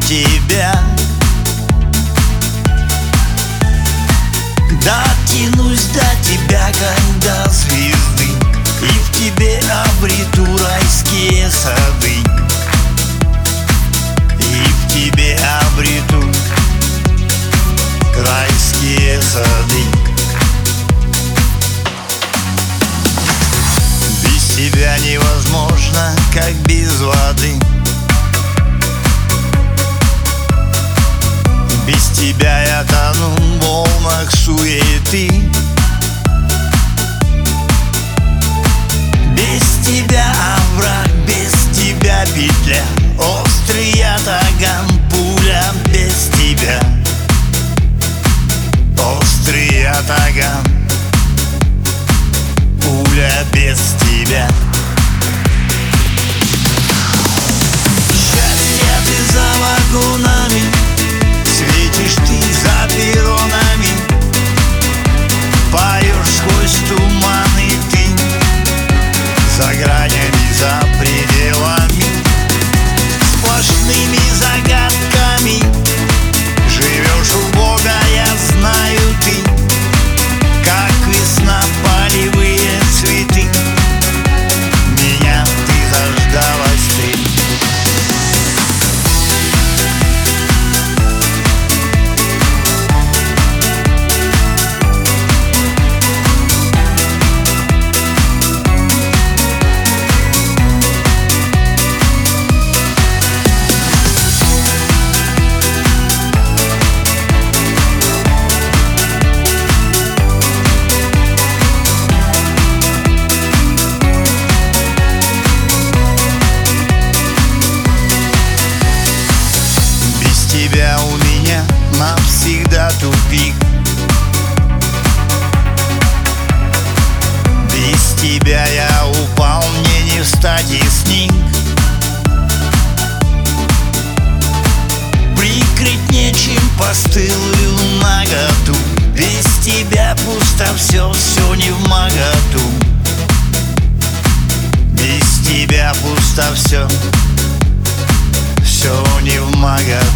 тебя. Дотянусь до тебя, как до звезды, и в тебе обрету райские сады. И в тебе обрету райские сады. Без тебя невозможно, как без воды. Без тебя я тону в волнах суеты. Без тебя овраг, без тебя петля, острый ятаган, пуля без тебя. Острый ятаган, пуля без тебя. Счастье ты за вагонами, светишь ты за перронами, поешь сквозь туманы ты, за гранями, за пределами, сплошными загадками. Живешь у Бога, я знаю ты, как весна, полевые цветы. Меня ты заждалась ты. Тебя у меня навсегда тупик. Без тебя я упал, мне не встать и сник. Прикрыть нечем постылую наготу. Без тебя пусто все, все не вмоготу. Без тебя пусто все, все не вмоготу.